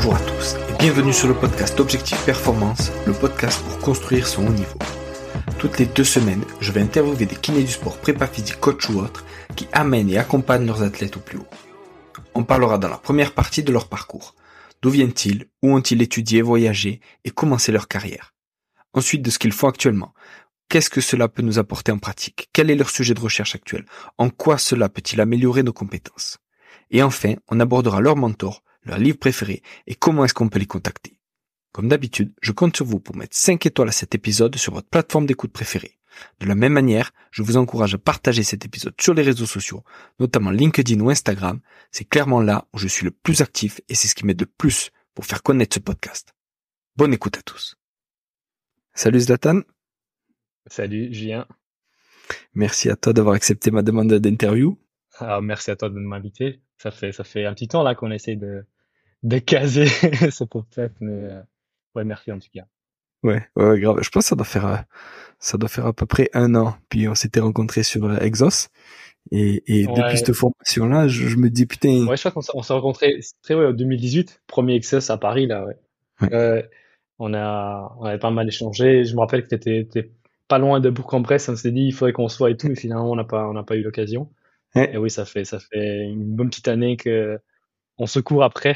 Bonjour à tous et bienvenue sur le podcast Objectif Performance, le podcast pour construire son haut niveau. Toutes les 2 semaines, je vais interviewer des kinés du sport, prépa physique, coach ou autres, qui amènent et accompagnent leurs athlètes au plus haut. On parlera dans la première partie de leur parcours. D'où viennent-ils, où ont-ils étudié, voyagé et commencé leur carrière. Ensuite de ce qu'ils font actuellement. Qu'est-ce que cela peut nous apporter en pratique? Quel est leur sujet de recherche actuel? En quoi cela peut-il améliorer nos compétences? Et enfin, on abordera leur mentor, leur livre préféré et comment est-ce qu'on peut les contacter. Comme d'habitude, je compte sur vous pour mettre 5 étoiles à cet épisode sur votre plateforme d'écoute préférée. De la même manière, je vous encourage à partager cet épisode sur les réseaux sociaux, notamment LinkedIn ou Instagram. C'est clairement là où je suis le plus actif et c'est ce qui m'aide le plus pour faire connaître ce podcast. Bonne écoute à tous. Salut Zlatan. Salut Julien. Merci à toi d'avoir accepté ma demande d'interview. Alors, merci à toi de m'inviter. Ça fait un petit temps là qu'on essaie de caser ce podcast, mais ouais, merci en tout cas. Ouais, grave. Je pense que ça doit faire à peu près 1 an. Puis on s'était rencontrés sur Exos. Et Ouais. depuis cette formation-là, je me dis putain. Ouais, je crois qu'on s'est rencontrés en 2018, premier Exos à Paris là. Ouais. Ouais. On avait pas mal échangé. Je me rappelle que t'étais pas loin de Bourg-en-Bresse. On s'est dit il faudrait qu'on se voit et tout, mais finalement on n'a pas eu l'occasion. Ouais. Et oui, ça fait une bonne petite année que on se court après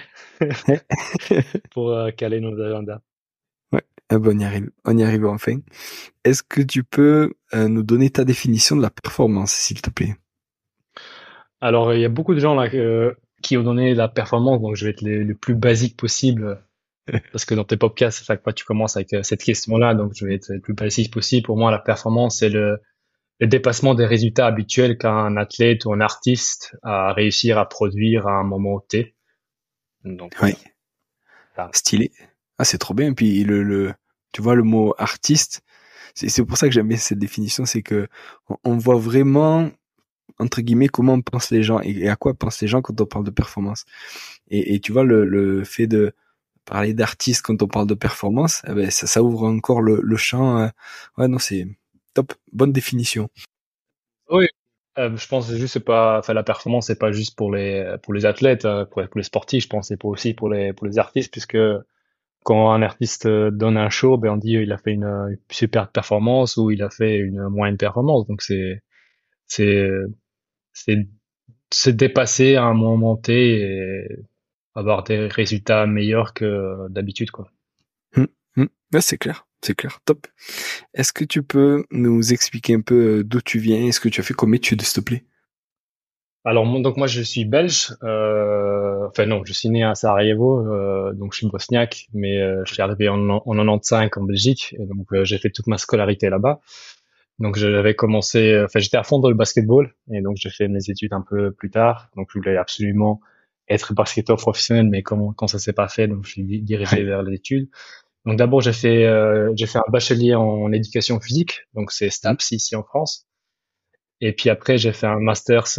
pour caler nos agendas. Ouais. Ah ben, on y arrive enfin. Est-ce que tu peux nous donner ta définition de la performance, s'il te plaît? Alors, il y a beaucoup de gens là qui ont donné la performance, donc je vais être le plus basique possible, parce que dans tes podcasts, à chaque fois tu commences avec cette question-là, donc je vais être le plus basique possible. Pour moi, la performance, c'est le dépassement des résultats habituels qu'un athlète ou un artiste a réussir à produire à un moment T. Donc, Oui. voilà. Stylé. Ah, c'est trop bien. Puis tu vois, le mot artiste, c'est pour ça que j'aime bien cette définition, c'est que on voit vraiment, entre guillemets, comment pensent les gens et à quoi pensent les gens quand on parle de performance. Et tu vois, le fait de parler d'artiste quand on parle de performance, eh ben, ça ouvre encore le champ. Ouais, non, c'est top. Bonne définition. Oui. Je pense que juste la performance, c'est pas juste pour les athlètes, pour les sportifs. Je pense que c'est aussi pour les artistes, puisque quand un artiste donne un show, ben on dit il a fait une super performance ou il a fait une moyenne performance. Donc c'est c'est se dépasser à un moment T et avoir des résultats meilleurs que d'habitude, quoi. Ouais, c'est clair, top. Est-ce que tu peux nous expliquer un peu d'où tu viens et ce que tu as fait comme études, s'il te plaît? Alors donc moi je suis belge, enfin non, je suis né à Sarajevo, donc je suis bosniaque, mais je suis arrivé en 95 en Belgique, et donc j'ai fait toute ma scolarité là-bas. Donc j'avais commencé, enfin j'étais à fond dans le basketball, et donc j'ai fait mes études un peu plus tard. Donc je voulais absolument être basketteur professionnel, mais quand ça s'est pas fait, donc je suis dirigé vers les études. Donc d'abord j'ai fait un bachelier en éducation physique, donc c'est STAPS ici en France. Et puis après j'ai fait un master's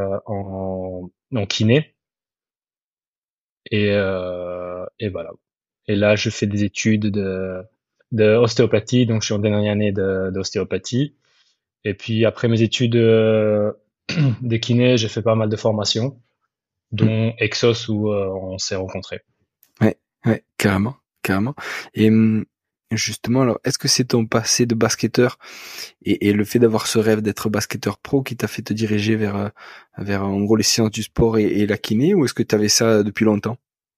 en kiné, et voilà. Et là je fais des études de ostéopathie, donc je suis en dernière année d'ostéopathie. Et puis après mes études de kiné, j'ai fait pas mal de formations, dont Exos où on s'est rencontrés. Ouais, carrément. Et justement, alors, est-ce que c'est ton passé de basketteur et le fait d'avoir ce rêve d'être basketteur pro qui t'a fait te diriger vers en gros les sciences du sport et la kiné, ou est-ce que tu avais ça depuis longtemps?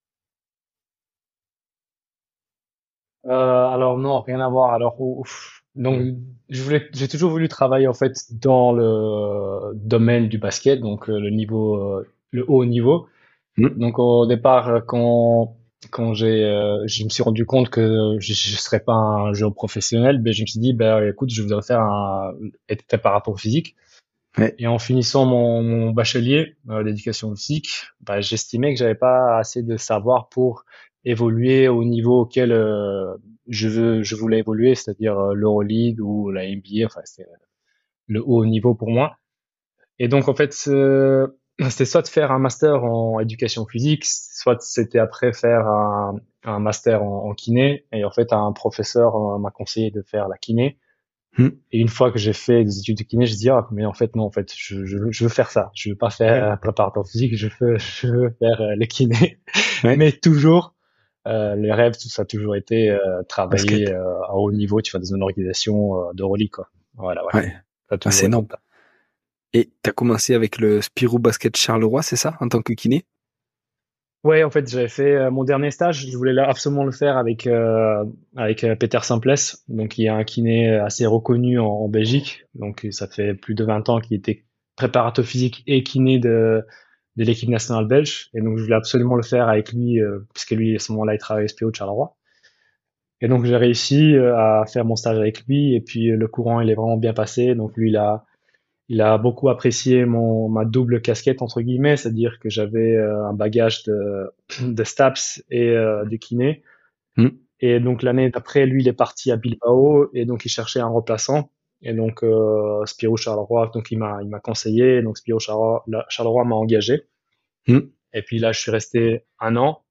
Alors non, rien à voir. Alors donc j'ai toujours voulu travailler en fait dans le domaine du basket, donc le haut niveau. Hmm. Donc au départ, quand je me suis rendu compte que je serais pas un joueur professionnel, ben je me suis dit, ben écoute, je voudrais être préparateur physique. Ouais. Et en finissant mon bachelier d'éducation physique, ben, j'estimais que j'avais pas assez de savoir pour évoluer au niveau auquel je voulais évoluer, c'est-à-dire l'Euroleague ou la NBA. Enfin, c'est le haut niveau pour moi. Et donc en fait, c'était soit de faire un master en éducation physique, soit c'était après faire un master en kiné. Et en fait, un professeur m'a conseillé de faire la kiné. Hmm. Et une fois que j'ai fait des études de kiné, je dis ah mais en fait non, en fait je veux faire ça. Je veux pas faire préparateur physique, je veux faire le kiné. Ouais. Mais toujours Les rêves, tout ça a toujours été travailler Basket. à haut niveau, tu vois, dans une organisation d'Euroleague, quoi. Voilà, ouais. Ouais. Ça a Ah, toujours c'est été énorme. ça. Et t'as commencé avec le Spirou Basket Charleroi, c'est ça, en tant que kiné? Ouais, en fait, j'avais fait mon dernier stage. Je voulais absolument le faire avec Peter Simpless, donc il y a un kiné assez reconnu en Belgique. Donc ça fait plus de 20 ans qu'il était préparateur physique et kiné de l'équipe nationale belge. Et donc je voulais absolument le faire avec lui, puisque lui à ce moment-là il travaillait au SPO de Charleroi. Et donc j'ai réussi à faire mon stage avec lui. Et puis le courant il est vraiment bien passé. Donc lui il a beaucoup apprécié ma double casquette entre guillemets, c'est-à-dire que j'avais un bagage de STAPS et de kiné. Hmm. Et donc l'année d'après, lui, il est parti à Bilbao et donc il cherchait un remplaçant. Et donc Spiro Charleroi, donc il m'a conseillé. Donc Spiro Charleroi m'a engagé. Hmm. Et puis là, je suis resté un an.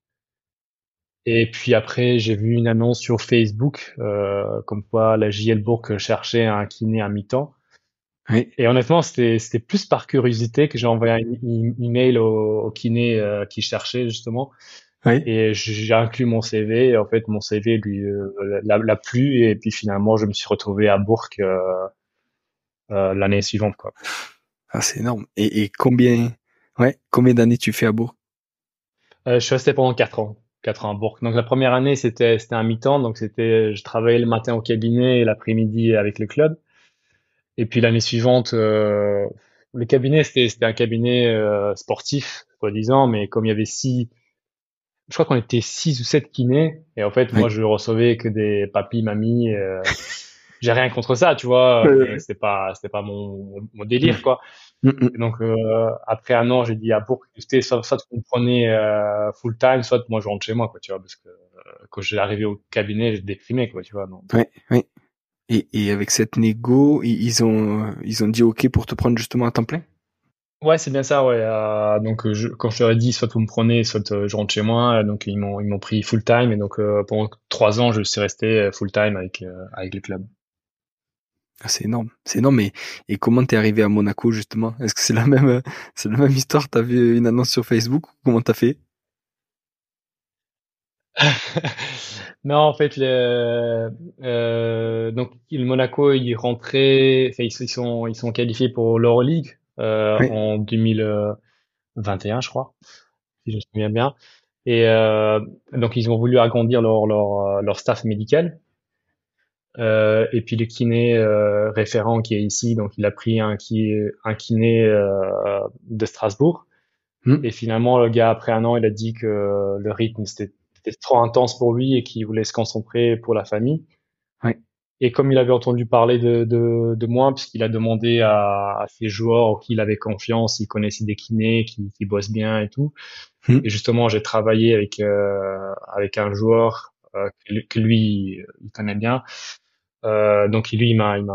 Et puis après, j'ai vu une annonce sur Facebook comme quoi la JL Bourg cherchait un kiné à mi-temps. Oui. Et honnêtement, c'était plus par curiosité que j'ai envoyé un email au kiné qui cherchait justement. Oui. Et j'ai inclus mon CV. Et en fait, mon CV lui l'a plu. Et puis finalement, je me suis retrouvé à Bourg l'année suivante, quoi. Ah, c'est énorme. Et combien d'années tu fais à Bourg? Je suis resté pendant 4 ans. 4 ans à Bourg. Donc la première année, c'était un mi-temps. Donc je travaillais le matin au cabinet et l'après-midi avec le club. Et puis l'année suivante, le cabinet, c'était un cabinet sportif, soi-disant. Mais comme il y avait je crois qu'on était 6 ou 7 kinés. Et en fait, moi, Oui. je recevais que des papis, mamies. J'ai rien contre ça, tu vois, Ouais, mais ouais. c'était pas mon Hmm. délire, quoi. Hmm, hmm. Et donc, après un an, j'ai dit à Bourg, écoutez, soit vous me prenez full time, soit moi je rentre chez moi, quoi, tu vois, parce que quand j'ai arrivé au cabinet, j'ai déprimé, quoi, tu vois. Donc. Ouais, ouais. Et avec cette négo, ils ont dit OK pour te prendre justement à temps plein? Ouais, c'est bien ça, ouais. Donc, quand je leur ai dit, soit vous me prenez, soit je rentre chez moi, donc ils m'ont pris full time, et donc pendant 3 ans, je suis resté full time avec le club. Ah, c'est énorme. C'est énorme. Et comment t'es arrivé à Monaco justement? Est-ce que c'est la même histoire? T'as vu une annonce sur Facebook? Comment t'as fait? Non, en fait, donc le Monaco, ils rentraient, enfin, ils sont qualifiés pour l'Euroleague Oui. en 2021, je crois, si je me souviens bien. Et donc ils ont voulu agrandir leur staff médical. Et puis le kiné référent qui est ici, donc il a pris un kiné de Strasbourg. Hmm. Et finalement, le gars, après un an, il a dit que le rythme, c'était trop intense pour lui et qu'il voulait se concentrer pour la famille. Ouais. Et comme il avait entendu parler de moi, puisqu'il a demandé à ses joueurs auxquels il avait confiance, il connaissait des kinés qui bossent bien et tout. Hmm. Et justement, j'ai travaillé avec un joueur que lui, il connaît bien. Donc lui,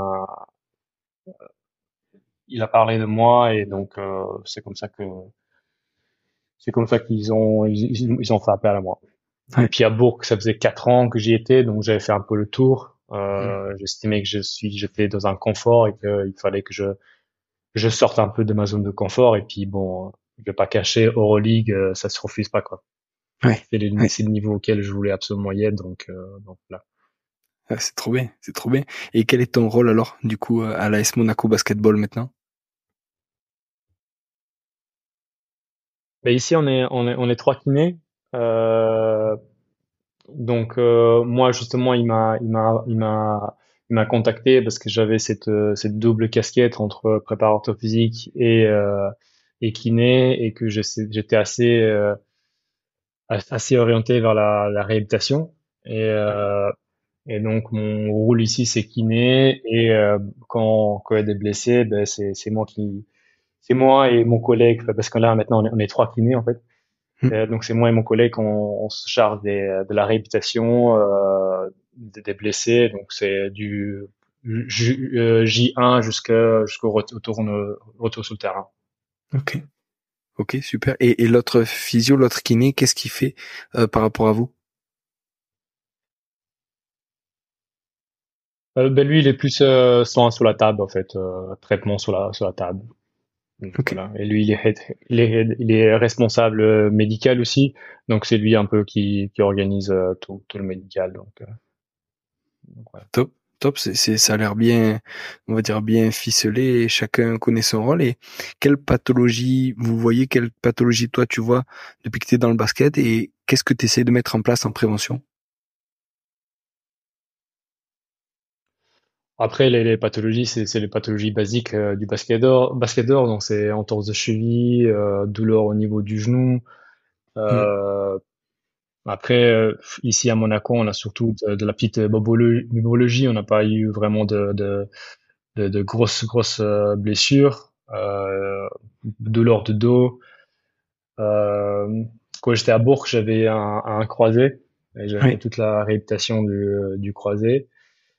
il a parlé de moi et donc c'est comme ça qu'ils ont fait appel à moi. Et Ouais. puis à Bourg, ça faisait 4 ans que j'y étais, donc j'avais fait un peu le tour. Hmm. J'estimais que j'étais dans un confort et qu'il fallait que je sorte un peu de ma zone de confort. Et puis bon, je vais pas cacher, Euroleague, ça se refuse pas, quoi. Ouais. Ouais. C'est le niveau auquel je voulais absolument y être, donc là. Ah, c'est trop bien. C'est trop bien. Et quel est ton rôle alors, du coup, à l'AS Monaco Basketball maintenant? Mais ici, on est trois kinés. Euh, Donc moi justement il m'a contacté parce que j'avais cette double casquette entre préparateur physique et kiné et que j'étais assez orienté vers la réhabilitation et donc mon rôle ici c'est kiné et quand il y a des blessés ben c'est moi et mon collègue parce que là maintenant on est trois kinés en fait. Hmm. Donc c'est moi et mon collègue, on se charge de la réhabilitation des blessés. Donc c'est du J1 jusqu'au retour sur le terrain. Ok. Ok, super. Et l'autre physio, l'autre kiné, qu'est-ce qu'il fait par rapport à vous? Ben lui, il est plus soin sur la table en fait, traitement sur la table. Donc Ok. voilà. Et lui, il est responsable médical aussi. Donc c'est lui un peu qui organise tout le médical. Donc voilà. Top, top, ça a l'air bien, on va dire bien ficelé et chacun connaît son rôle. Et quelle pathologie toi tu vois depuis que tu es dans le basket et qu'est-ce que tu essaies de mettre en place en prévention? Après, les pathologies, c'est les pathologies basiques du basketteur. Donc c'est entorse de cheville, douleur au niveau du genou. Hmm. Euh, Après, ici à Monaco, on a surtout de la petite bobologie. On n'a pas eu vraiment de grosses blessures, douleur de dos. Euh, Quand j'étais à Bourg, j'avais un croisé et j'avais fait Oui, toute la réhabilitation du croisé.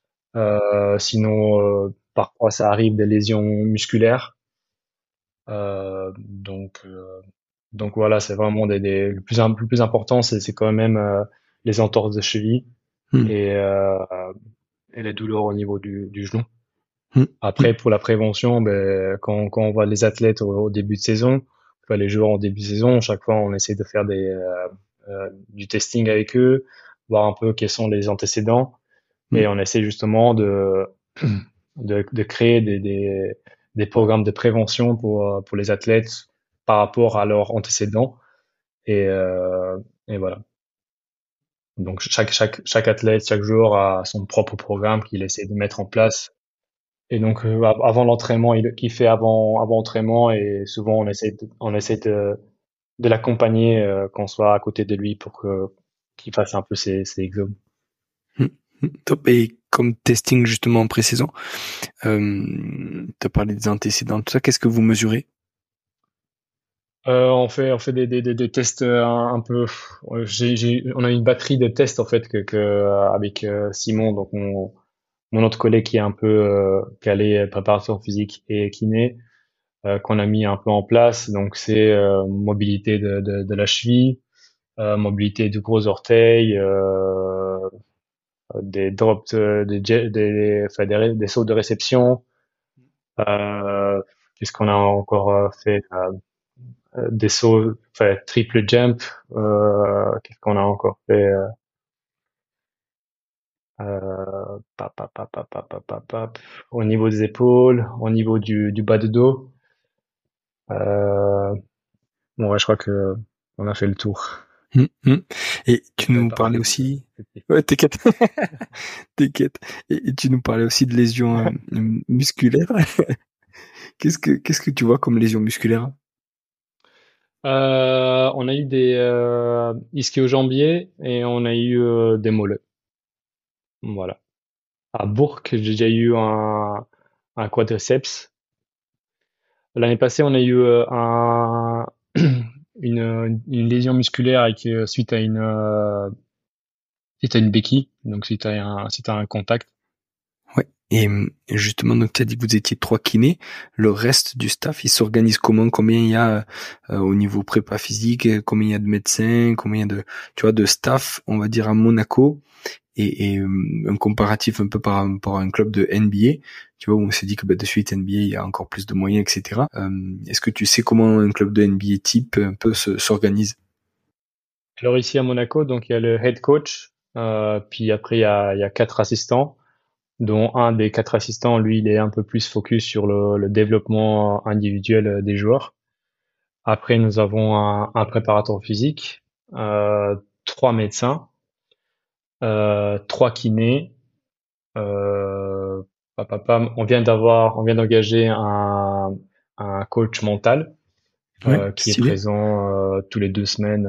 Sinon, parfois ça arrive des lésions musculaires. Euh, donc, euh, donc voilà, c'est vraiment le plus important, c'est quand même les entorses de cheville hmm, et, et les douleurs au niveau du genou. hmm, hmm, Après, pour la prévention, ben, quand on voit les athlètes au début de saison, enfin, les joueurs en début de saison, chaque fois on essaie de faire du testing avec eux, voir un peu quels sont les antécédents, hmm, et on essaie justement de créer des programmes de prévention pour les athlètes par rapport à leurs antécédents. Et, euh, et voilà. Donc chaque athlète, chaque joueur a son propre programme qu'il essaie de mettre en place. Et donc avant l'entraînement, qu'il fait avant entraînement, et souvent on essaie de l'accompagner qu'on soit à côté de lui pour que qu'il fasse un peu ses exos. hmm, hmm. Top. Et comme testing justement en pré-saison, tu as parlé des antécédents, tout ça, qu'est-ce que vous mesurez? On fait des tests un peu. On a une batterie de tests en fait avec Simon, donc mon autre collègue qui est un peu calé préparation physique et kiné, qu'on a mis un peu en place. Donc c'est mobilité de la cheville, mobilité du gros orteil, des drops, enfin, des sauts de réception. Euh, Qu'est-ce qu'on a encore fait? Des sauts, enfin, triple jump. Qu'est-ce qu'on a encore fait? Au niveau des épaules, au niveau du bas de dos. Euh, bon, ouais, je crois que on a fait le tour. Hmm, hmm. Et tu J'avais nous pas mal parlais de aussi, petits. ouais, t'inquiète, t'inquiète. Et tu nous parlais aussi de lésions musculaires. Qu'est-ce que tu vois comme lésions musculaires? On a eu des ischio-jambiers et on a eu des mollets. Voilà. À Bourg, j'ai déjà eu un quadriceps. L'année passée, on a eu une lésion musculaire suite à une béquille, donc si t'as un contact. Ouais. Et justement, donc tu as dit que vous étiez trois kinés. Le reste du staff, il s'organise comment? Combien il y a au niveau prépa physique? Combien il y a de médecins? Combien il y a de, tu vois, de staff, on va dire à Monaco? Et un comparatif un peu par rapport à un club de NBA. Tu vois, où on s'est dit que bah, de suite NBA, il y a encore plus de moyens, etc. Est-ce que tu sais comment un club de NBA type un peu s'organise? Alors ici à Monaco, donc il y a le head coach, puis après il y a quatre assistants, dont un des quatre assistants, lui, il est un peu plus focus sur le développement individuel des joueurs. Après, nous avons un préparateur physique, trois médecins, trois kinés. Euh, on vient d'engager un coach mental Ouais, qui est stylé. présent tous les 2 semaines,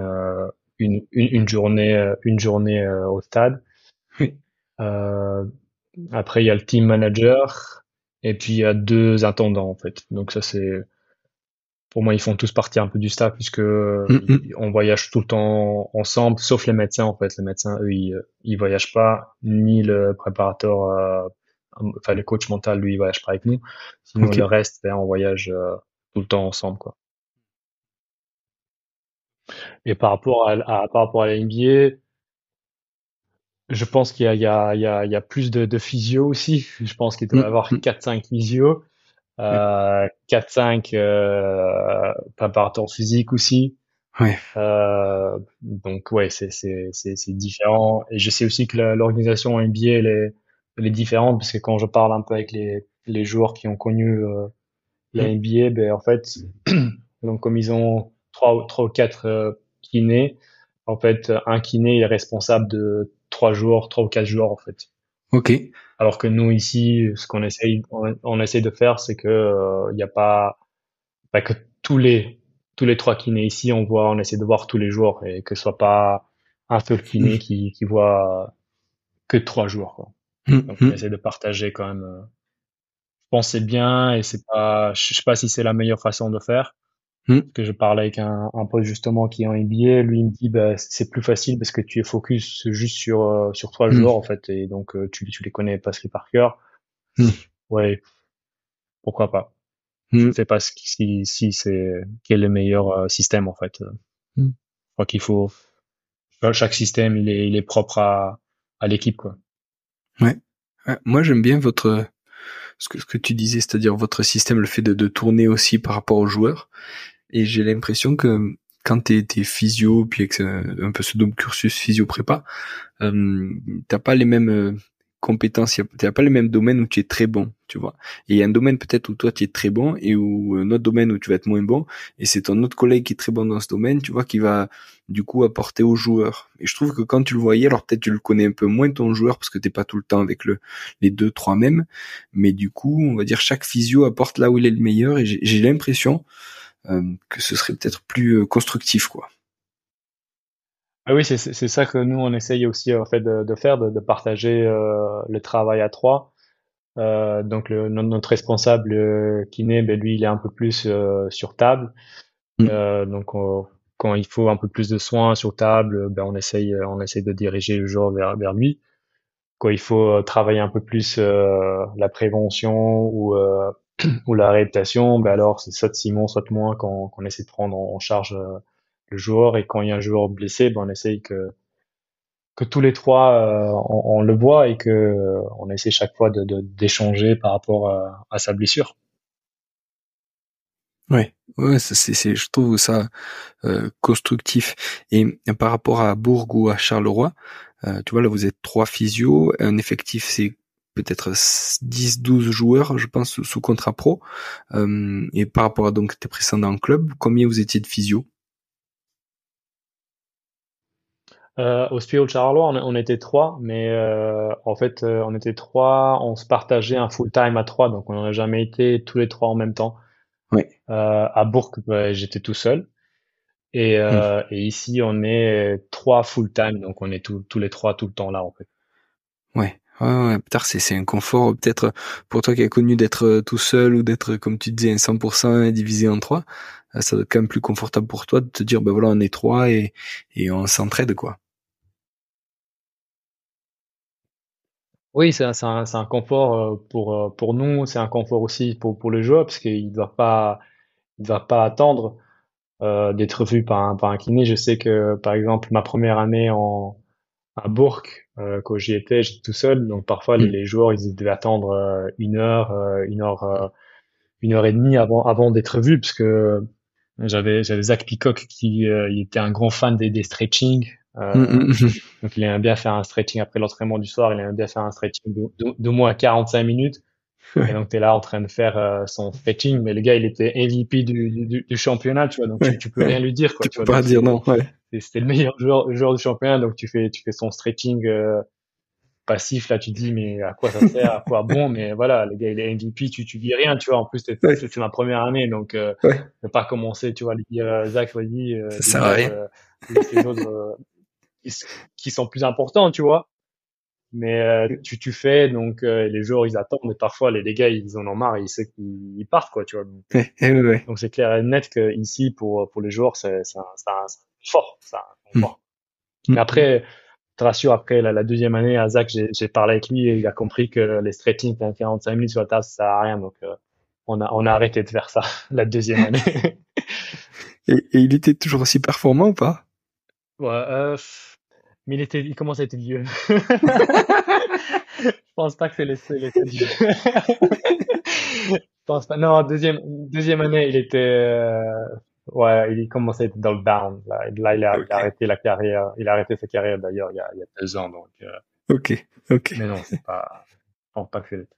une journée au stade. Oui. Euh, Après, il y a le team manager et puis il y a deux intendants en fait. Donc ça c'est pour moi ils font tous partie un peu du staff puisque Mm, mm. on voyage tout le temps ensemble, sauf les médecins en fait. Les médecins eux ils voyagent pas, ni le préparateur, enfin le coach mental lui il voyage pas avec nous. Sinon Ok. le reste ben, on voyage tout le temps ensemble quoi. Et par rapport à la NBA, je pense qu'il y a plus de physio aussi. Je pense qu'il doit y Mm, avoir mm. 4 5 physio. Ouais. 4-5 préparateur physique aussi. Ouais. Donc ouais, c'est différent. Et je sais aussi que l'organisation en NBA elle est différente parce que quand je parle un peu avec les joueurs qui ont connu la Mm. NBA, ben en fait, donc comme ils ont trois ou quatre kinés, en fait, un kiné est responsable de 3 jours, 3 ou 4 jours en fait. Ok. Alors que nous ici, ce qu'on essaye, on essaye de faire, c'est que il y a pas que tous les 3 kinés ici, on essaie de voir tous les jours et que ce soit pas un seul kiné qui voit que 3 jours, quoi. Mm, Donc on mm, essaie de partager quand même. Je pense que c'est bien et c'est pas, je sais pas si c'est la meilleure façon de faire. mm, Parce que je parlais avec un pote justement qui est en NBA, lui il me dit bah c'est plus facile parce que tu es focus juste sur 3 jours en mm, fait et donc tu les connais presque par cœur. mm, Ouais, pourquoi pas. Je mm, sais pas si c'est quel est le meilleur système en fait. mm. Je crois qu'il faut chaque système il est propre à l'équipe quoi. Ouais. Ouais. Moi, j'aime bien ce que tu disais, c'est-à-dire votre système, le fait de tourner aussi par rapport aux joueurs. Et j'ai l'impression que quand t'es physio, puis avec un peu ce double cursus physio-prépa, t'as pas les mêmes compétences, t'as pas les mêmes domaines où tu es très bon, tu vois. Et il y a un domaine peut-être où toi tu es très bon et où un autre domaine où tu vas être moins bon, et c'est ton autre collègue qui est très bon dans ce domaine, tu vois, qui va du coup apporter aux joueurs. Et je trouve que quand tu le voyais, alors peut-être tu le connais un peu moins ton joueur parce que t'es pas tout le temps avec les deux, trois mêmes, mais du coup, on va dire chaque physio apporte là où il est le meilleur, et j'ai l'impression que ce serait peut-être plus constructif, quoi. Ah oui, c'est ça que nous on essaye aussi en fait de faire, de partager le travail à trois. Donc notre responsable kiné, ben lui il est un peu plus sur table. Mm, Donc quand il faut un peu plus de soins sur table, ben on essaye de diriger le joueur vers lui. Quand il faut travailler un peu plus la prévention ou la réadaptation, ben alors c'est soit Simon, soit moi qu'on essaie de prendre en charge le joueur. Et quand il y a un joueur blessé, ben on essaye que tous les trois on le voit et que on essaie chaque fois d'échanger par rapport à sa blessure. ouais, ouais, je trouve ça constructif. Et par rapport à Bourg ou à Charleroi, tu vois, là, vous êtes trois physios, un effectif, c'est peut-être 10, 12 joueurs, je pense, sous contrat pro. Et par rapport à donc tes précédents clubs, combien vous étiez de physio? Au Spio de Charleroi, on était trois, mais en fait, on était trois, on se partageait un full time à trois, donc on n'a jamais été tous les trois en même temps. Ouais. À Bourg, bah, j'étais tout seul, Hmm. et ici, on est trois full time, donc on est tous les trois tout le temps là, en fait. Ouais. Ouais, ouais, peut-être c'est un confort, peut-être pour toi qui as connu d'être tout seul ou d'être, comme tu disais, un 100% divisé en trois, ça doit être quand même plus confortable pour toi de te dire, ben voilà, on est trois et on s'entraide, quoi. Oui, c'est un confort pour nous, c'est un confort aussi pour le joueur, parce il doit pas attendre d'être vu par un kiné. Je sais que, par exemple, ma première année à Bourg, quand j'y étais, j'étais tout seul, donc parfois Hmm. les joueurs ils devaient attendre 1 heure et demie avant d'être vus, parce que j'avais Zach Peacock qui il était un grand fan des stretching. Hmm, hmm, hmm. Donc il aimait bien faire un stretching après l'entraînement du soir, il aimait bien faire un stretching de moins 45 minutes. Et Ouais, donc, tu es là en train de faire son stretching, mais le gars, il était MVP du championnat, tu vois, donc ouais, tu peux rien ouais. lui dire, quoi, Tu tu peux vois, pas donc dire non, ouais. c'était le meilleur joueur du championnat, donc tu fais son stretching passif, là, tu te dis, mais à quoi ça sert, à quoi bon, mais voilà, le gars, il est MVP, tu dis rien, tu vois, en plus, Ouais, c'est ma première année, donc ouais. ne pas commencer, tu vois, lui dire, Zach, vas-y, Ça sert à dégage, rien. laisse les autres qui, s- qui sont plus importants, tu vois. Mais tu fais, donc les joueurs ils attendent, et parfois les gars ils en ont marre, et ils partent quoi, tu vois. Ouais, ouais, ouais. Donc c'est clair et net que ici pour les joueurs c'est un fort, c'est un Hmm, confort. hmm, Mais hmm. après, je te rassure, après la deuxième année à Zach, j'ai parlé avec lui et il a compris que les stretching pendant 45 minutes sur la table ça sert à rien, donc on a arrêté de faire ça la deuxième année. Et il était toujours aussi performant ou pas? Ouais, mais il commence à être vieux. Je pense pas que c'est l'effet du. Je pense pas. Non, deuxième année, il était, ouais, il commençait à être dans le down. Là, il a Ok, arrêté la carrière. Il a arrêté sa carrière d'ailleurs il y a 2 ans. Donc, ok, ok. mais non, c'est pas, je pense pas que c'est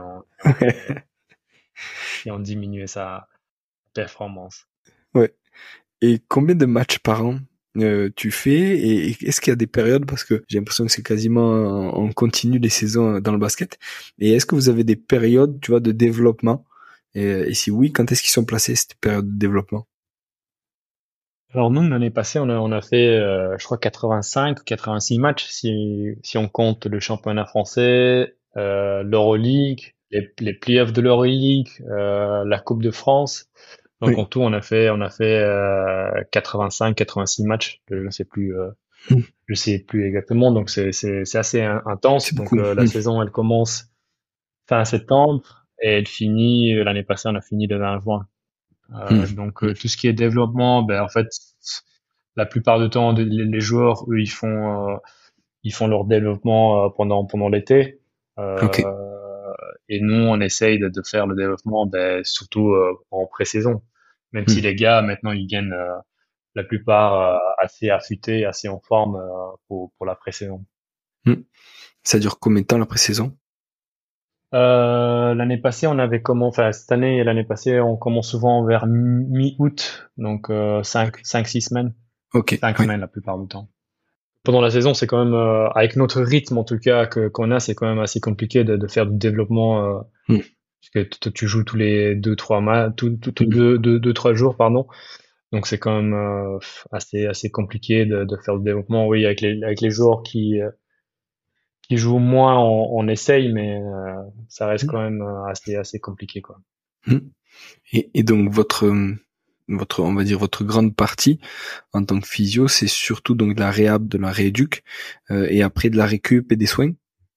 qui ont diminué sa performance. Ouais. Et combien de matchs par an tu fais et est-ce qu'il y a des périodes parce que j'ai l'impression que c'est quasiment en continu les saisons dans le basket et est-ce que vous avez des périodes tu vois de développement et si oui quand est-ce qu'ils sont placés cette période de développement? Alors nous, l'année passée, on a fait, je crois, 85 ou 86 matchs si on compte le championnat français, l'Euroleague, les playoffs de l'Euroleague, la Coupe de France. Donc en Oui. tout, on a fait 85, 86 matchs. Je sais plus exactement. Donc c'est assez intense. C'est Donc beaucoup. la saison, elle commence fin septembre et elle finit. L'année passée, on a fini le 20 juin. Donc tout ce qui est développement, ben en fait, la plupart du temps, les joueurs, eux, ils font leur développement pendant l'été. Ok. Euh, et nous, on essaye de faire le développement, ben, surtout en pré-saison. Même si Hmm. les gars, maintenant, ils viennent la plupart assez affûtés, assez en forme pour la pré-saison. Hmm. Ça dure combien de temps la pré-saison? L'année passée, on avait commencé, enfin cette année et l'année passée, on commence souvent vers mi-août, donc 5, 5, 6 semaines, Ok. 5 semaines Oui. la plupart du temps. Pendant la saison, c'est quand même, avec notre rythme en tout cas qu'on a, c'est quand même assez compliqué de faire du développement, Hmm. parce que tu joues tous les 2, 3 mois, tous Hmm. 2, 3 jours, pardon. Donc c'est quand même assez compliqué de faire du développement. Oui, avec les joueurs qui jouent moins, on essaye, mais ça reste Hmm. quand même assez compliqué, quoi. Hmm. Et donc votre on va dire votre grande partie en tant que physio, c'est surtout donc de la réhab, de la rééduque et après de la récup et des soins.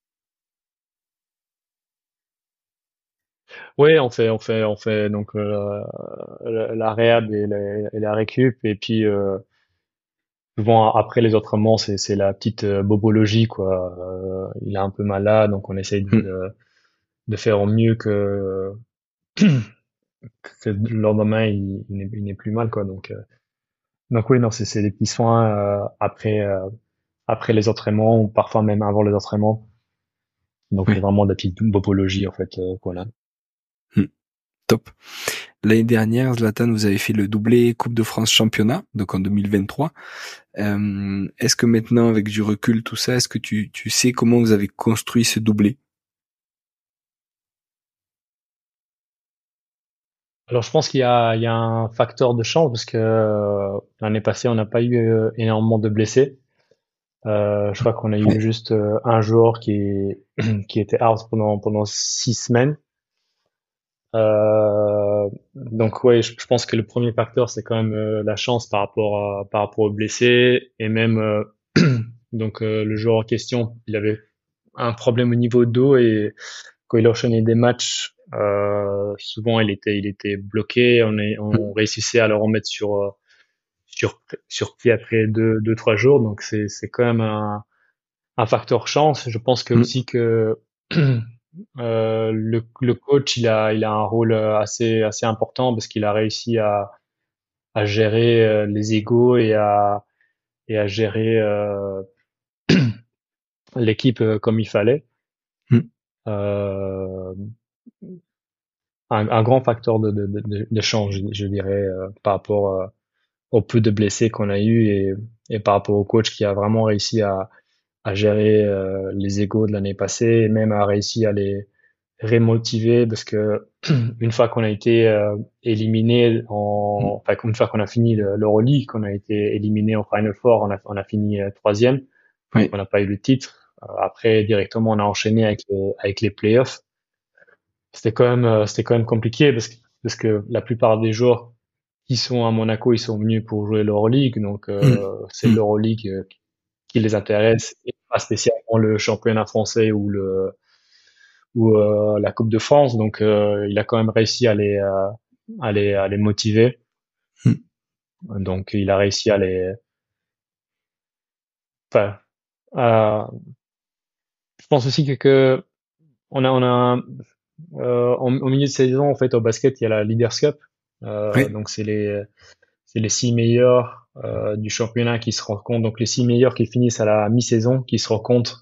Oui, on fait donc la réhab et la récup, et puis souvent après les entraînements, c'est la petite bobologie, quoi. Il est un peu malade, donc on essaye Hmm. de faire au mieux que le lendemain il n'est plus mal, quoi. Donc oui, non, c'est des petits soins après les entraînements ou parfois même avant les entraînements. Donc c'est Ouais. vraiment de la petite bobologie en fait, voilà. Hmm. Top. L'année dernière, Zlatan, vous avez fait le doublé Coupe de France Championnat, donc en 2023. Est-ce que maintenant, avec du recul, tout ça, est-ce que tu sais comment vous avez construit ce doublé? Alors je pense qu'il y a un facteur de chance parce que l'année passée on n'a pas eu énormément de blessés. Je crois qu'on a eu juste un joueur qui était out pendant 6 semaines. Donc ouais, je pense que le premier facteur c'est quand même la chance par rapport aux blessés, et même donc le joueur en question, il avait un problème au niveau dos, et quand il enchaînait des matchs, souvent il était bloqué. On réussissait à le remettre sur pied après 2, 3 jours. Donc c'est quand même un facteur chance. Je pense que Hmm. aussi que le coach il a un rôle assez important, parce qu'il a réussi à gérer les égos et à gérer l'équipe comme il fallait. Hmm. Euh, un grand facteur de change, je dirais, par rapport au peu de blessés qu'on a eu, et par rapport au coach qui a vraiment réussi à gérer les égos de l'année passée, et même a réussi à les remotiver, parce que une fois qu'on a été éliminé Hmm. enfin une fois qu'on a fini l'Euroleague, qu'on a été éliminé en Final Four, on a fini troisième, donc Oui. on n'a pas eu le titre. Après directement on a enchaîné avec les playoffs. C'était quand même compliqué, parce que la plupart des joueurs qui sont à Monaco, ils sont venus pour jouer l'Euroleague, donc Hmm. c'est Hmm. l'Euroleague qui les intéresse, et pas spécialement le championnat français ou la Coupe de France. Donc il a quand même réussi à les motiver. Hmm. Donc il a réussi à les, enfin, je pense aussi que on a Au milieu de saison, en fait, au basket, il y a la Leaders Cup. Oui. Donc c'est les 6 meilleurs du championnat qui se rencontrent. Donc les 6 meilleurs qui finissent à la mi-saison, qui se rencontrent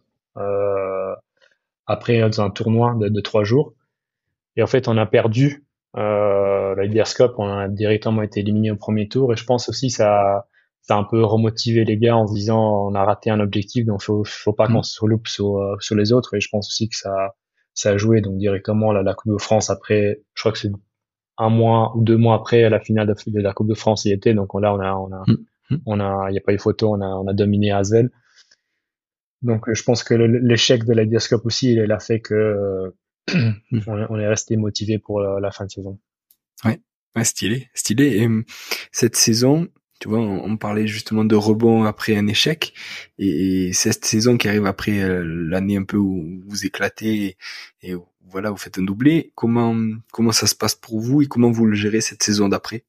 après dans un tournoi de 3 jours. Et en fait, on a perdu la Leaders Cup. On a directement été éliminé au premier tour. Et je pense aussi ça a un peu remotivé les gars en se disant on a raté un objectif, donc faut pas qu'on Mm. se loupe sur les autres. Et je pense aussi que ça a joué. Donc directement la Coupe de France après, je crois que c'est 1 mois ou 2 mois après la finale de la Coupe de France y était. Donc là Mm. Mm. il y a pas eu photo. On a dominé Asvel. Donc je pense que l'échec de la Leaders Cup aussi, il a fait que Mm. on est resté motivé pour la fin de saison. Ouais. Ouais, stylé, stylé. Et cette saison, tu vois, on parlait justement de rebond après un échec, et cette saison qui arrive après l'année un peu où vous éclatez et où, voilà, vous faites un doublé. Comment ça se passe pour vous et comment vous le gérez cette saison d'après?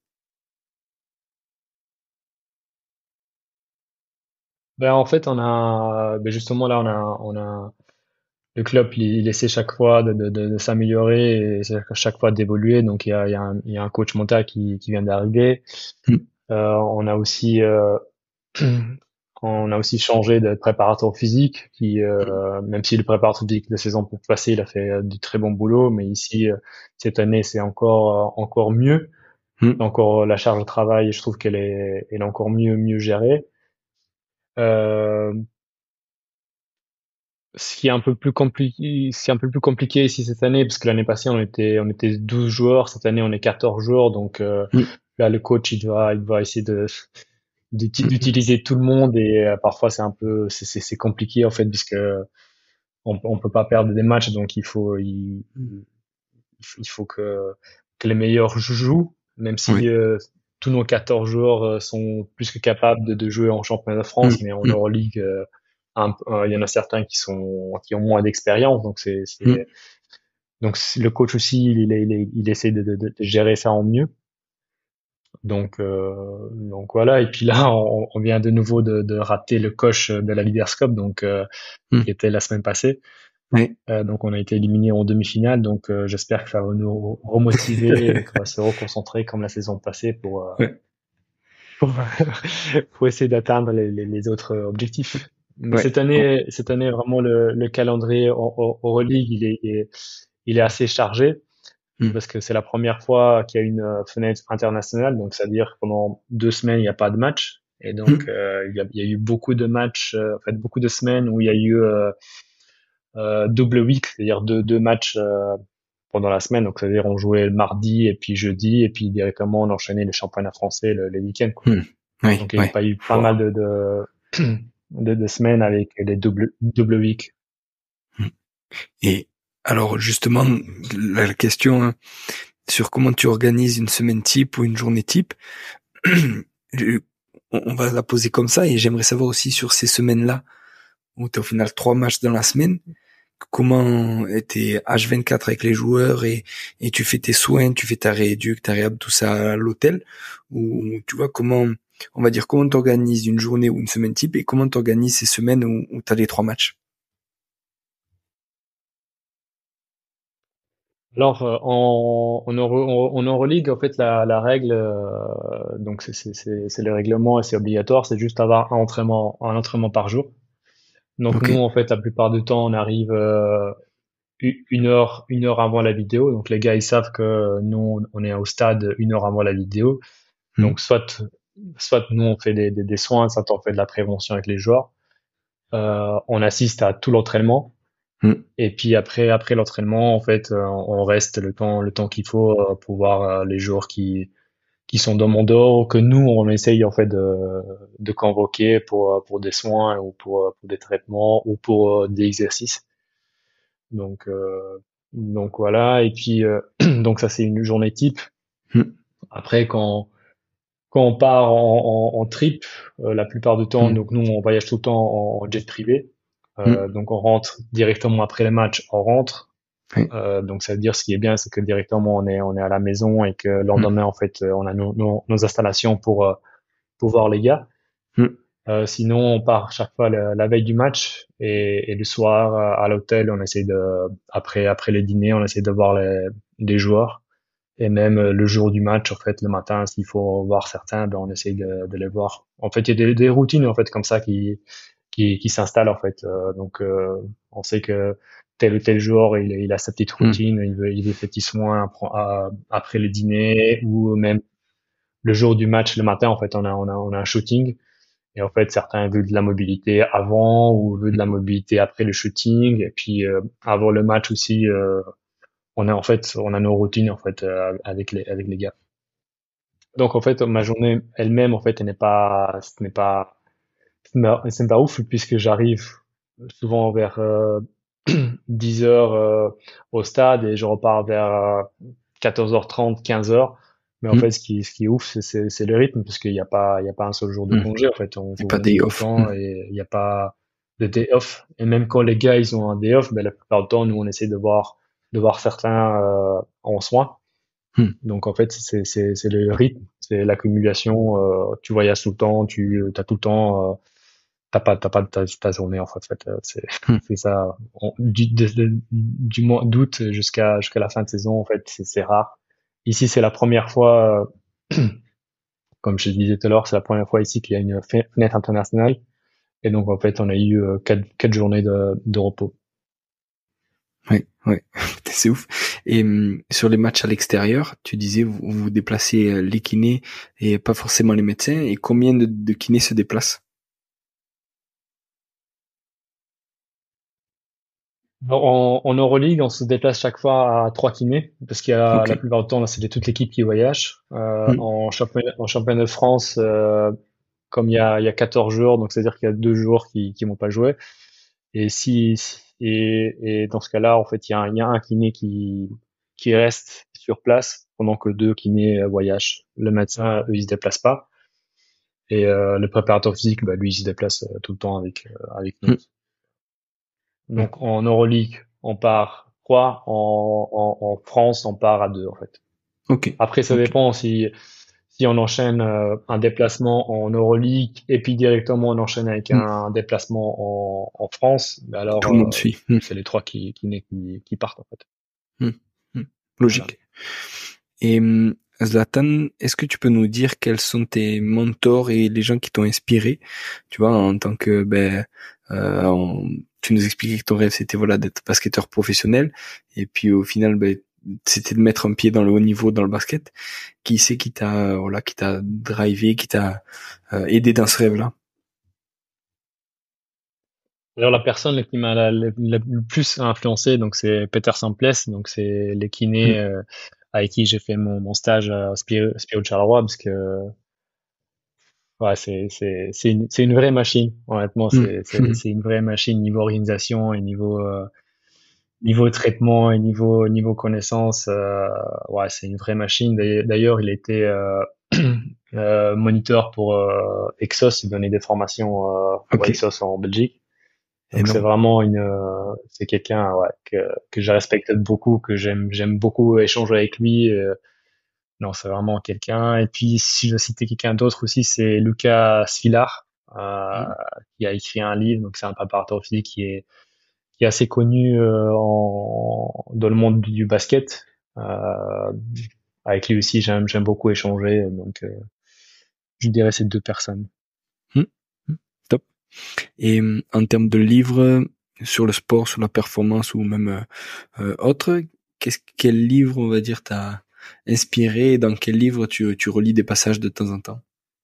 Ben en fait justement là on a le club il essaie chaque fois de s'améliorer et chaque fois d'évoluer. Donc il y a un coach mental qui vient d'arriver. Mm. On a aussi on a aussi changé de préparateur physique qui même si le préparateur physique de saison passée il a fait du très bon boulot, mais ici cette année c'est encore mieux. Mm. Encore la charge de travail, je trouve elle est encore mieux gérée. Euh, Ce qui est un peu plus compliqué, c'est un peu plus compliqué ici cette année parce que l'année passée on était 12 joueurs, cette année on est 14 joueurs. Donc Mm. là le coach il va essayer Mm. d'utiliser tout le monde. Et parfois c'est compliqué en fait puisque on peut pas perdre des matchs. Donc il faut que les meilleurs jouent, même si Oui. tous nos 14 joueurs sont plus que capables de jouer en championnat de Mm. France. Mais en Mm. Euroleague, il y en a certains qui ont moins d'expérience. Donc Mm. le coach aussi, il essaie de gérer ça en mieux. Donc voilà. Et puis là, on vient de nouveau de rater le coach de la Leaders Cup, donc Mm. qui était la semaine passée. Ouais. Donc on a été éliminé en demi-finale. Donc j'espère que ça va nous remotiver et qu'on va se reconcentrer comme la saison passée Ouais. pour, pour essayer d'atteindre les autres objectifs. Mais Ouais. cette année vraiment le calendrier Euroleague il est assez chargé Mm. parce que c'est la première fois qu'il y a une fenêtre internationale. Donc c'est-à-dire que pendant 2 semaines il n'y a pas de match. Et donc Mm. il y a eu beaucoup de matchs, en fait beaucoup de semaines où il y a eu double week, c'est-à-dire deux matchs pendant la semaine. Donc, c'est-à-dire on jouait le mardi et puis jeudi et puis directement on enchaînait les championnats français les week-ends, quoi. Mm. Ouais. Donc, il y a eu Ouais. pas Wow. mal de semaines avec les double week. Mm. Et alors justement, la question, hein, sur comment tu organises une semaine type ou une journée type, je- on va la poser comme ça, et j'aimerais savoir aussi sur ces semaines-là où tu as au final 3 matchs dans la semaine, comment t'es H24 avec les joueurs, et tu fais tes soins, tu fais ta rééduque, ta réhab, tout ça à l'hôtel, ou tu vois on va dire comment t'organises une journée ou une semaine type et comment t'organises ces semaines où t'as les 3 matchs. Alors, en Euroleague, en fait, la règle, donc c'est le règlement et c'est obligatoire, c'est juste avoir un entraînement par jour. Donc, Ok. nous, en fait, la plupart du temps, on arrive 1 heure avant la vidéo. Donc, les gars, ils savent que nous, on est au stade 1 heure avant la vidéo. Hmm. Donc, soit nous, on fait des soins, soit on fait de la prévention avec les joueurs. On assiste à tout l'entraînement. Hmm. Et puis après l'entraînement, en fait, on reste le temps qu'il faut pour voir les joueurs qui sont demandeurs, que nous, on essaye, en fait, de convoquer pour des soins ou pour des traitements ou pour des exercices. Donc, donc voilà. Et puis, donc ça, c'est une journée type. Hmm. Après, quand on part en trip, la plupart du temps, Hmm. donc nous, on voyage tout le temps en jet privé. Hmm. Donc on rentre directement après le match, on rentre. Ouais. Donc ça veut dire, ce qui est bien, c'est que directement on est à la maison et que le Hmm. lendemain, en fait, on a nos installations pour voir les gars. Hmm. Sinon, on part chaque fois la veille du match et le soir à l'hôtel, on essaie après le dîner, on essaie de voir les joueurs. Et même le jour du match, en fait, le matin, s'il faut voir certains, ben, on essaie de les voir. En fait, il y a des routines, en fait, comme ça qui s'installent, en fait. On sait que tel ou tel joueur, il a sa petite Hmm. routine, il veut petits soins après le dîner ou même le jour du match, le matin, en fait, on a un shooting. Et en fait, certains veulent de la mobilité avant ou veulent de la mobilité après le shooting. Et puis, avant le match aussi, on a nos routines, en fait, avec les gars. Donc en fait, ma journée elle-même, en fait, elle n'est pas, ce n'est pas ouf puisque j'arrive souvent vers 10 heures au stade et je repars vers 14h30, 15 heures. Mais en Hmm. fait, ce qui est ouf, c'est le rythme parce il y a pas un seul jour de Hmm. congé. En fait, on Et pas joue day tout le off. Hmm. temps et il n'y a pas de day off. Et même quand les gars ils ont un day off, ben la plupart du temps, nous on essaie de voir certains en soin. Hmm. Donc en fait, c'est le rythme, c'est l'accumulation. Tu voyages tout le temps, tu as tout le temps, t'as pas ta journée en fait. Hmm. C'est ça. Du mois d'août jusqu'à la fin de saison, en fait, c'est rare. Ici, c'est la première fois, comme je disais tout à l'heure, c'est la première fois ici qu'il y a une fenêtre internationale. Et donc en fait, on a eu quatre journées de repos. Ouais, ouais, c'est ouf. Et sur les matchs à l'extérieur, tu disais vous déplacez les kinés et pas forcément les médecins. Et combien de kinés se déplacent? En Euroleague, on se déplace chaque fois à trois kinés, parce qu'il y a Ok. la plupart du temps, là, c'est toute l'équipe qui voyage. Hmm. En championnat de France, comme il y a 14 jours, donc c'est-à-dire qu'il y a 2 jours qui vont pas jouer. Et dans ce cas-là, en fait, il y a un kiné qui reste sur place pendant que deux kinés voyagent. Le médecin, eux, ils se déplacent pas. Et le préparateur physique, bah, lui, il se déplace tout le temps avec nous. Hmm. Hmm. Donc en Euroleague, on part 3, en France, on part à 2 en fait. Ok. Après, ça Ok. dépend si on enchaîne un déplacement en Euroleague et puis directement on enchaîne avec Hmm. un déplacement en France, ben alors Tout le monde suit. Hmm. c'est les trois qui partent en fait. Hmm. Hmm. Voilà. Logique. Et Zlatan, est-ce que tu peux nous dire quels sont tes mentors et les gens qui t'ont inspiré, tu vois, en tant que tu nous expliquais que ton rêve c'était voilà d'être basketteur professionnel et puis au final c'était de mettre un pied dans le haut niveau dans le basket. Qui c'est qui t'a drivé, qui t'a aidé dans ce rêve-là? Alors la personne qui m'a le plus influencé, donc c'est Peter Samples, donc c'est les kinés Hmm. avec qui j'ai fait mon stage à Spiro Charleroi, parce que ouais, c'est une vraie machine. Honnêtement, Hmm. Hmm. c'est une vraie machine niveau organisation et niveau traitement et niveau connaissance. Ouais, c'est une vraie machine. D'ailleurs, il était moniteur pour Exos. Il donnait des formations pour Ok, Exos en Belgique. Donc c'est énorme. vraiment c'est quelqu'un ouais, que je respecte beaucoup, que j'aime beaucoup échanger avec lui. Non, c'est vraiment quelqu'un. Et puis, si je citais quelqu'un d'autre aussi, c'est Lucas Svillar, Hmm. qui a écrit un livre. Donc, c'est un préparateur physique qui est assez connu dans le monde du basket. Euh, Avec lui aussi, j'aime beaucoup échanger. Donc, je dirais ces deux personnes. Hmm. Hmm. Top. Et en termes de livres sur le sport, sur la performance ou même autre, quel livre, on va dire, t'a inspiré et dans quel livre tu relis des passages de temps en temps?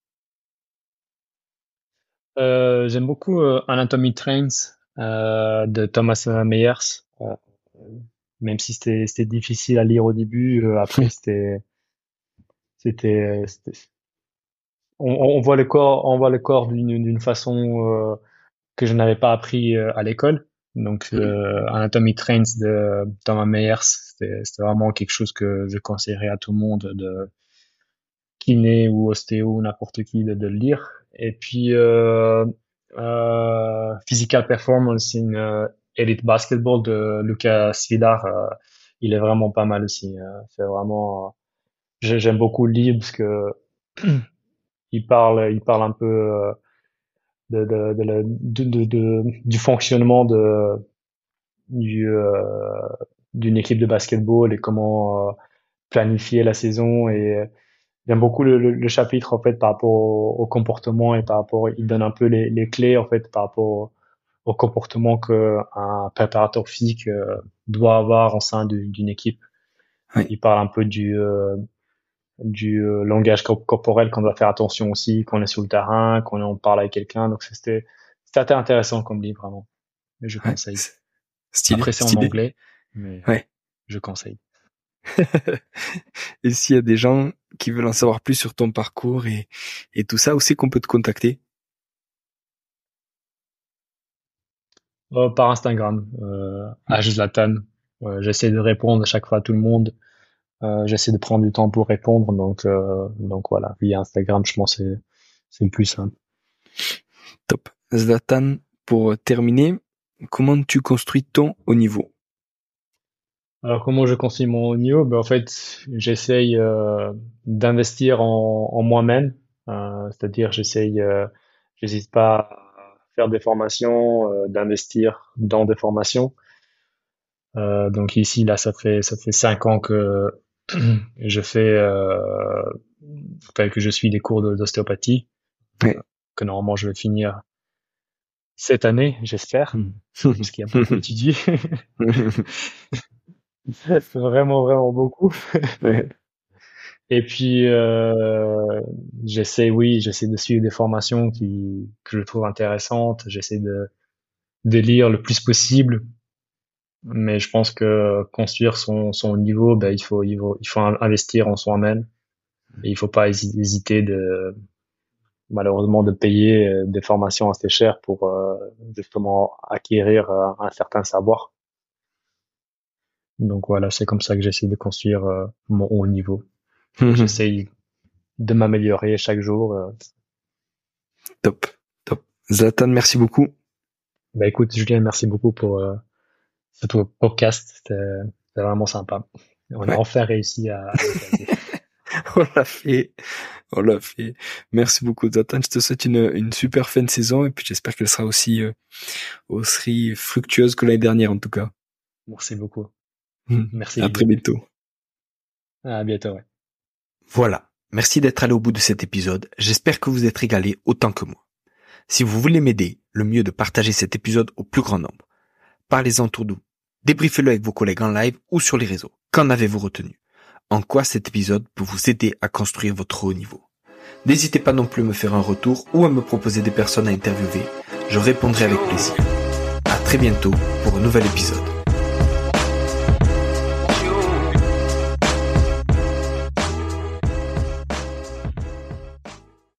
J'aime beaucoup Anatomy Trains de Thomas Meyers. Même si c'était difficile à lire au début, après c'était on voit le corps d'une façon que je n'avais pas appris à l'école. Donc Anatomy Trains de Thomas Meyers, c'était vraiment quelque chose que je conseillerais à tout le monde de kiné ou ostéo, n'importe qui de le lire. Et puis Physical Performance in Elite Basketball de Lucas Svidar, il est vraiment pas mal aussi. C'est vraiment j'aime beaucoup le livre parce que il parle un peu du fonctionnement du, d'une équipe de basketball et comment planifier la saison. Et j'aime beaucoup le chapitre en fait par rapport au comportement et par rapport, il donne un peu les clés en fait par rapport au comportement qu'un préparateur physique doit avoir au sein d'une équipe. Oui. Il parle un peu du langage corporel qu'on doit faire attention aussi quand on est sur le terrain, quand on parle avec quelqu'un. Donc c'était intéressant comme livre vraiment. Et je Ouais. conseille. Stylé, Après c'est en stylé. anglais, mais Ouais. je conseille. Et s'il y a des gens qui veulent en savoir plus sur ton parcours et tout ça, où c'est qu'on peut te contacter? Par Instagram, @zlatan. J'essaie de répondre à chaque fois à tout le monde. J'essaie de prendre du temps pour répondre, donc voilà, via Instagram, je pense que c'est le plus simple. Top. Zlatan, pour terminer, comment tu construis ton haut niveau? Alors comment je construis mon haut niveau? Ben, en fait, j'essaye d'investir en moi-même, c'est-à-dire j'hésite pas à faire des formations, d'investir dans des formations. Donc ici là, ça fait 5 ans que je fais que je suis des cours d'ostéopathie, Ouais. que normalement je vais finir cette année, j'espère, parce qu'il y a beaucoup étudié. Vraiment, vraiment beaucoup. Ouais. Et puis, j'essaie de suivre des formations que je trouve intéressantes. J'essaie de lire le plus possible. Mais je pense que construire son niveau, ben, il faut investir en soi-même. Et il faut pas hésiter malheureusement, de payer des formations assez chères pour, justement acquérir un certain savoir. Donc voilà, c'est comme ça que j'essaie de construire mon haut niveau. J'essaye de m'améliorer chaque jour. Top, top. Zlatan, merci beaucoup. Bah écoute, Julien, merci beaucoup pour ce podcast. C'était vraiment sympa. On a Ouais. enfin réussi à le caser. On l'a fait. On l'a fait. Merci beaucoup, Zlatan. Je te souhaite une super fin de saison et puis j'espère qu'elle sera aussi fructueuse que l'année dernière, en tout cas. Merci beaucoup. Merci, À très Julien. bientôt. À bientôt, ouais. Voilà. Merci d'être allé au bout de cet épisode. J'espère que vous êtes régalé autant que moi. Si vous voulez m'aider, le mieux est de partager cet épisode au plus grand nombre. Parlez-en autour de vous. Débriefez-le avec vos collègues en live ou sur les réseaux. Qu'en avez-vous retenu? En quoi cet épisode peut vous aider à construire votre haut niveau? N'hésitez pas non plus à me faire un retour ou à me proposer des personnes à interviewer. Je répondrai avec plaisir. À très bientôt pour un nouvel épisode.